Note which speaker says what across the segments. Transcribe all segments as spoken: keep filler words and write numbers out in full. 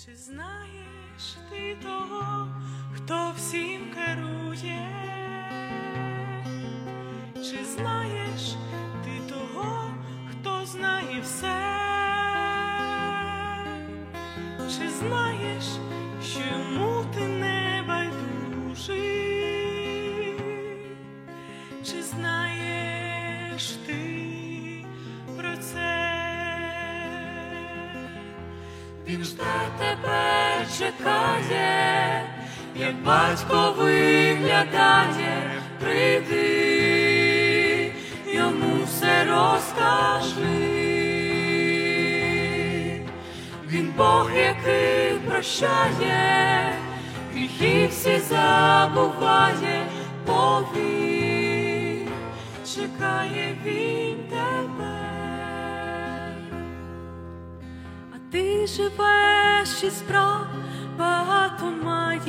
Speaker 1: Чи знаєш ти того, хто всім керує? Чи знаєш ти того, хто знає все? Чи знаєш, що йому ти не байдужий? Чи знаєш ти про це? Він жде тебе, чекає, як батько виглядає, прийди, йому все розкажи. Він Бог, який прощає, гріхи всі забуває, повір, чекає він тебе. Ти живеш і справ багато маєш,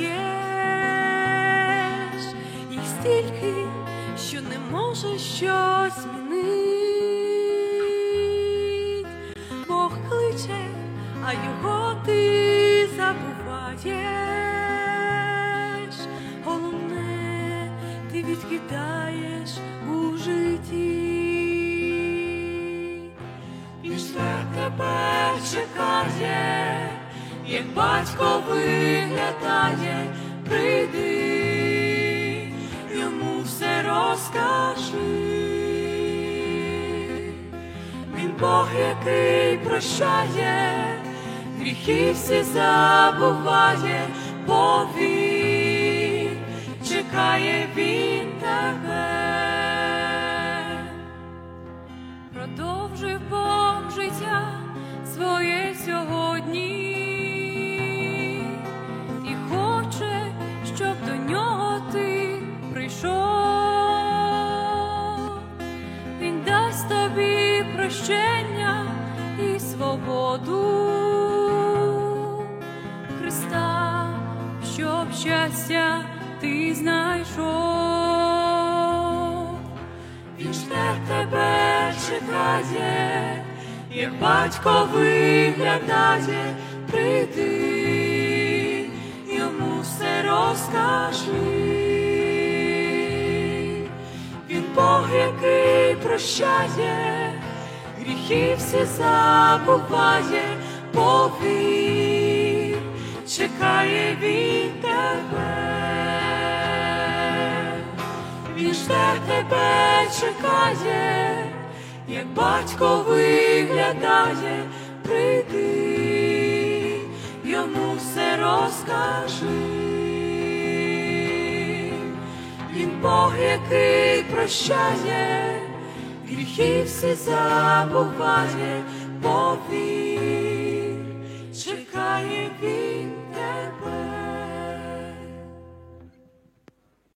Speaker 1: їх стільки, що не можеш щось змінить. Бог кличе, а його ти забуваєш. Головне, ти відкидаєш у житті. Він жде тебе, чекає, як батько виглядає, прийди, йому все розкажи. Він Бог, який прощає, гріхи всі забуває, повір, чекає він тебе. Продовжуй Бог життя своє сьогодні і хоче, щоб до нього ти прийшов. Він дасть тобі прощення і свободу Христа, щоб щастя ти знайшов. Він жде тебе, чекає, як батько виглядає, прийди, йому все розкажи. Він Бог, який прощає, гріхи всі забуває, повір, чекає він тебе. Він жде тебе, чекає, як батько виглядає, прийди, йому все розкажи. Він Бог, який прощає, гріхи всі забуває,